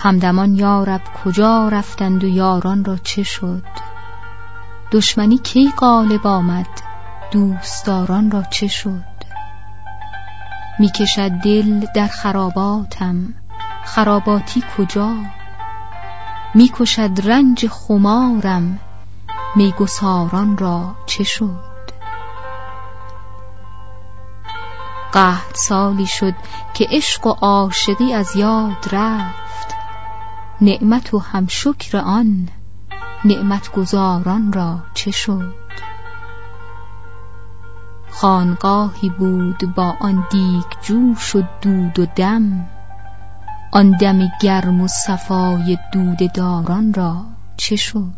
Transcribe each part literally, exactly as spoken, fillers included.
همدمان یارب کجا رفتند و یاران را چه شد؟ دشمنی کی غالب آمد، دوستداران را چه شد؟ می کشد دل در خراباتم، خراباتی کجا؟ می کشد رنج خمارم، میگساران را چه شد؟ قحط سالی شد که عشق و عاشقی از یاد رفت، نعمت و هم شکر آن نعمت گزاران را چه شد؟ خانقاهی بود با آن دیگ جوش و دود و دم، آن دم گرم و صفای دود داران را چه شد؟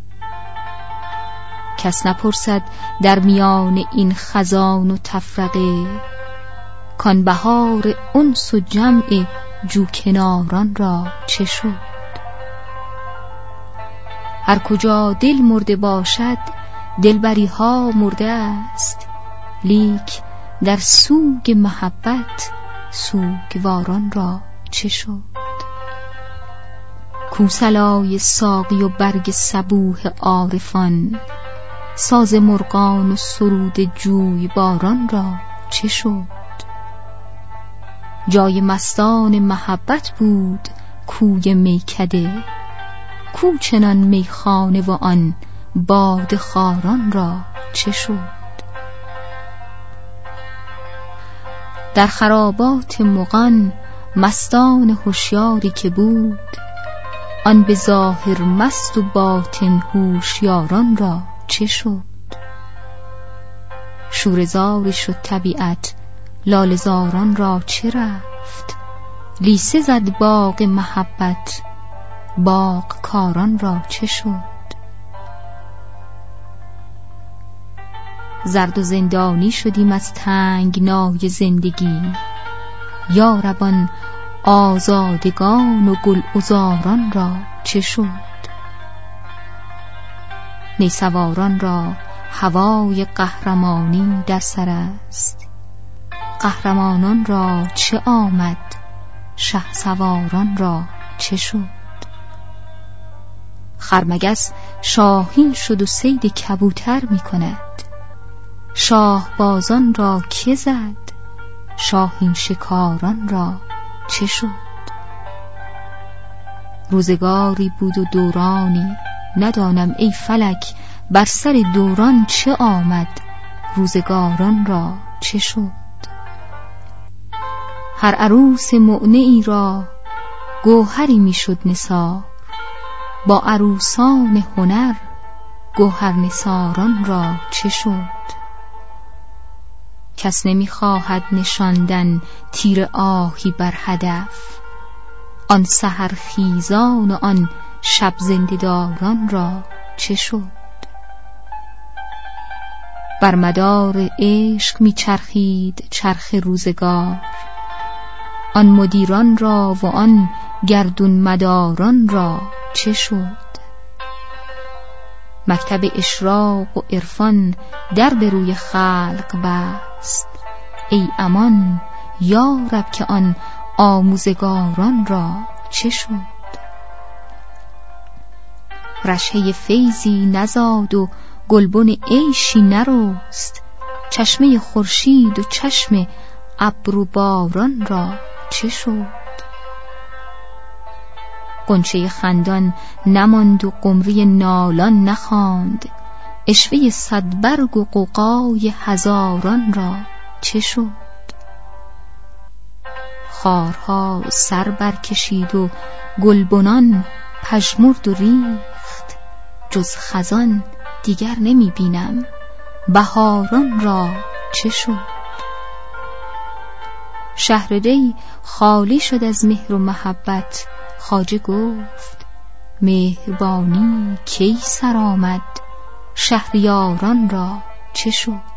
کس نپرسد در میان این خزان و تفرقه، کان بهار انس و جمع جو کناران را چه شد؟ هر کجا دل مرده باشد دلبری ها مرده است، لیک در سوگ محبت سوگواران را چه شد؟ کوسلای ساقی و برگ صبوح عارفان، ساز مرغان و سرود جوی باران را چه شد؟ جای مستان محبت بود کوی میکده، کو چنان میخانه و آن باده خواران را چه شد؟ در خرابات مغان مستان هوشیاری که بود، آن به ظاهر مست و باطن هوشیاران را چه شد؟ شوره‌زاری شد طبیعت، لاله زاران را چه رفت؟ لیسه زد باغ محبت، باغ کاران را چه شد؟ زرد و زندانی شدیم از تنگنای زندگی، یا رب آن آزادگان و گل عذاران را چه شد؟ نیسواران را هوای قهرمانی در سر است، قهرمانان را چه آمد، شهسواران را چه شد؟ خرمگس شاهین شد و صید کبوتر می کند، شاه بازان را که زد، شاهین شکاران را چه شد؟ روزگاری بود و دورانی، ندانم ای فلک بر سر دوران چه آمد، روزگاران را چه شد؟ هر عروس معنی را گوهری میشد نثار، با عروسان هنر گوهر نثاران را چه شد؟ کس نمیخواهد نشاندن تیر آهی بر هدف، آن سحر خیزان و آن شب زنده‌داران را چه شد؟ بر مدار عشق میچرخید چرخ روزگار، آن مدیران را و آن گردون مداران را چه شد؟ مکتب اشراق و عرفان در به روی خلق بست، ای امان یا رب که آن آموزگاران را چه شد؟ رشحه فیضی نزاد و گلبن عیشی نرست، چشمه خورشید و چشم ابر و باران را چه شد؟ غنچه خندان نماند و قمری نالان نخواند، عشوه صدبرگ و غوغای هزاران را چه شد؟ خارها سر برکشید و گلبنان پژمرد و ریخت، جز خزان دیگر نمی بینم، بهاران را چه شد؟ شهر ری خالی شد از مهر و محبت، خواجه گفت مهربانی کی سر آمد، شهریاران را چه شد؟